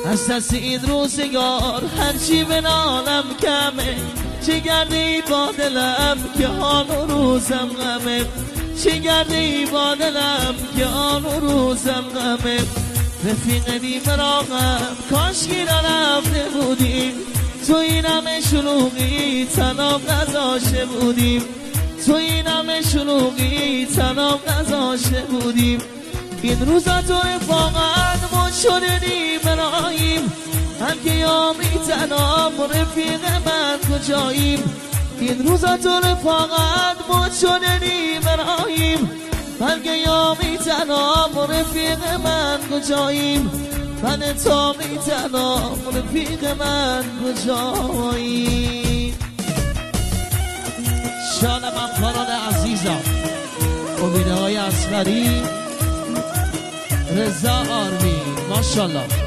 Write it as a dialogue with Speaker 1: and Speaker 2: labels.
Speaker 1: از دست این روزگار هرچی به نالم کمه، چه گردی با دلم که حال و روزم غمه، چه گردی با دلم که حال و روزم غمه. رفیق بی مراقب کاش گیر رفته بودیم، تو این همه شلوغی تنام نذاشته بودیم، تو این همه شلوغی تنام نذاشته بودیم. این روزا تو رفاقت ما شدنی براییم، هم که یامی تنام رفیق من کجاییم. این روزا تو رفاقت ما شدنی براییم، هم که یامی تنام رفیق من کجاییم. من تا می تنام رفیق من کجاییم. شانم همکاران عزیزم، امیدهای اصغری، رضا آرمی، ماشاءالله.